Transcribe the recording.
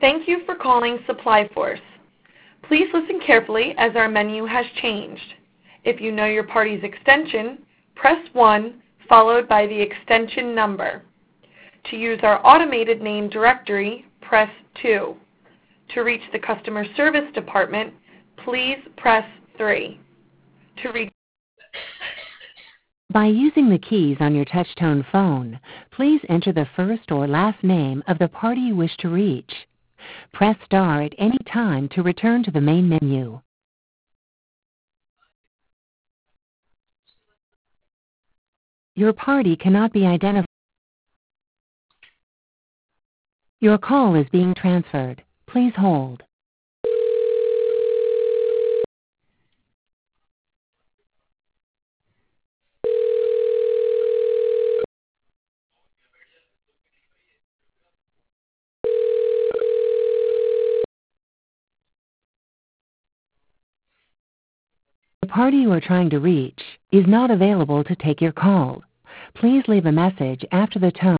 Thank you for calling Supply Force. Please listen carefully as our menu has changed. If you know your party's extension, press 1 followed by the extension number. To use our automated name directory, press 2. To reach the customer service department, please press 3. To reach By using the keys on your touch-tone phone, please enter the first or last name of the party you wish to reach. Press star at any time to return to the main menu. Your party cannot be identified. Your call is being transferred. Please hold. The party you are trying to reach is not available to take your call. Please leave a message after the tone.